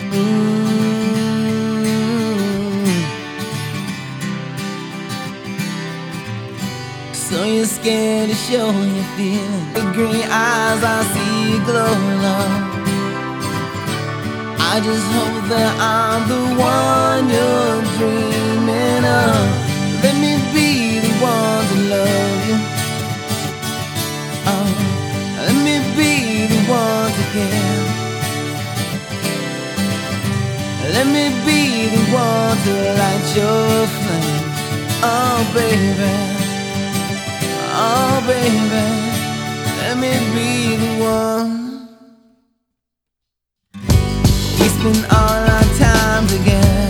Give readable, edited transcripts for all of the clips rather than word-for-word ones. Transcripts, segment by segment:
So you're scared to show your feeling. The green eyes, I see you glow, love. I just hope that I'm the one you're dreaming of. Let me be the one to love you. Oh, let me be the one to care. Let me be the one to light your flame. Oh baby, oh baby, let me be the one. We spend all our time together.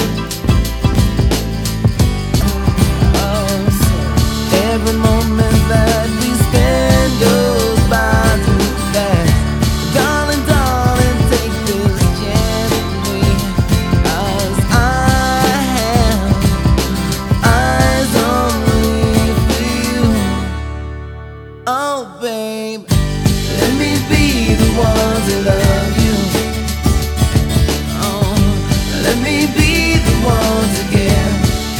Oh, so every moment that we spend goes by too fast. Darling, darling, take this chance with me, 'cause I have eyes only for you. Oh babe, let me be the one to love you. Oh, let me be the one to give.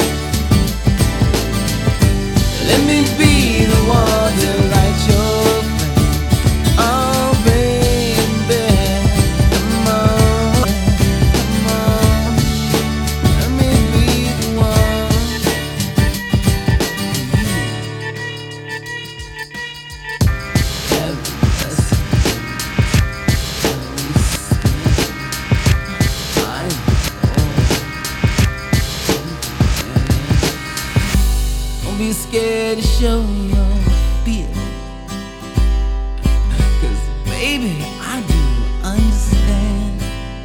Let me be the one to light your flame. Oh baby, come on, come on. Let me be the one. Every blessing don't be scared to show your feeling, 'cause baby, I do understand.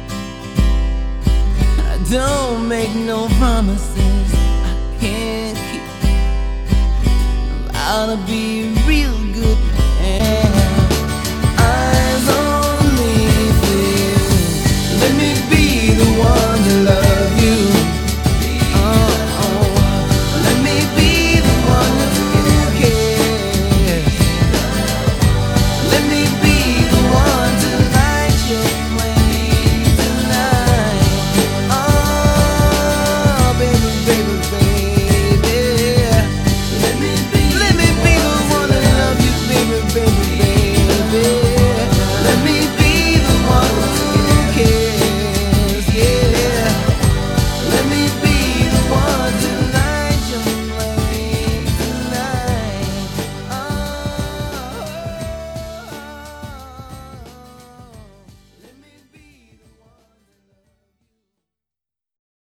I don't make no promises I can't keep. I'll be real